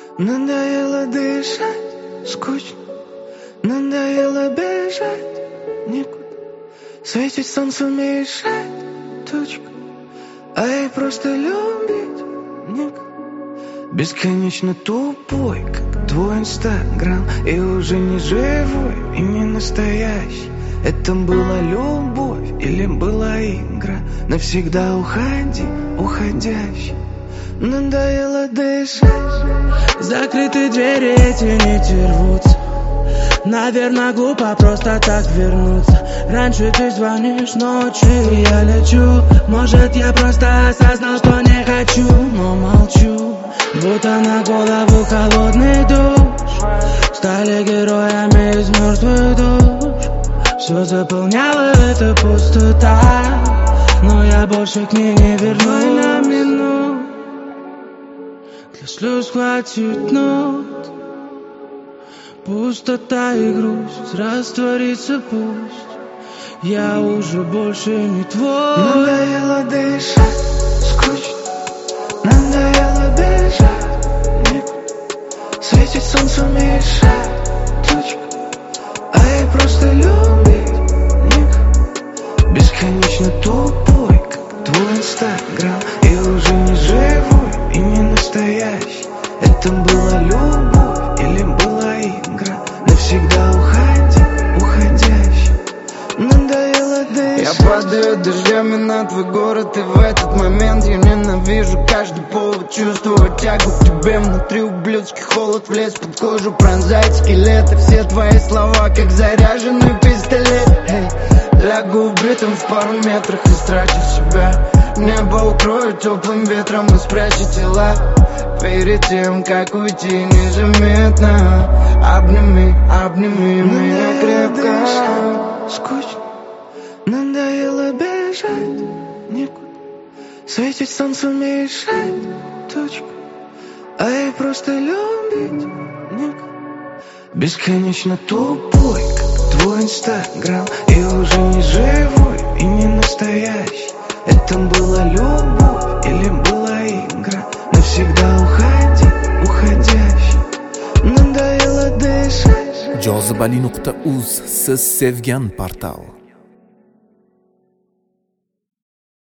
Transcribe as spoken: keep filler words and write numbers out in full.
Надоело дышать, скучно. Надоело бежать никуда. Светить солнцу мешает точка, а ей просто любить некого. Бесконечно тупой, как твой инстаграм, и уже не живой и не настоящий. Это была любовь или была игра? Навсегда уходи, уходящий. Надоело дышать. Закрытые двери, эти нити рвутся. Наверное, глупо просто так вернуться. Раньше ты звонишь ночью, я лечу. Может, я просто осознал, что не хочу, но молчу. Будто на голову холодный душ. Стали героями из мертвых душ. Все заполняла эта пустота, но я больше к ней не вернусь. На минут для слез хватит нот. Пустота и грусть растворится пусть. Я уже больше не твой. Надоело дышать, скучно. Надоело бежать никуда. Светить солнцу мешает точка, а ей просто любить некого. Бесконечно тупой, как твой инстаграм, и уже не живой и не настоящий. Это была любовь или была игра? Навсегда уходи, уходящий. Надоело дышать. Я падаю дождями на твой город, и в этот момент я ненавижу каждый повод чувствовать тягу к тебе. Внутри ублюдский холод влез под кожу, пронзает скелеты. Все твои слова, как заряженный пистолет. Эй, лягу вбитым в пару метрах и страчу себя. Небо укрою теплым ветром и спрячу тела. Перед тем, как уйти незаметно, обними, обними меня крепко. Скучно. Надоело бежать никуда. Светить солнцу мешает точка, а ей просто любить некого. Бесконечно тупой, как твой инстаграм, и уже не живой и не настоящий. Это была любовь или была игра? Навсегда уходи, уходящий. Надоело дышать. jozibali nuqta uz siz sevgan portal.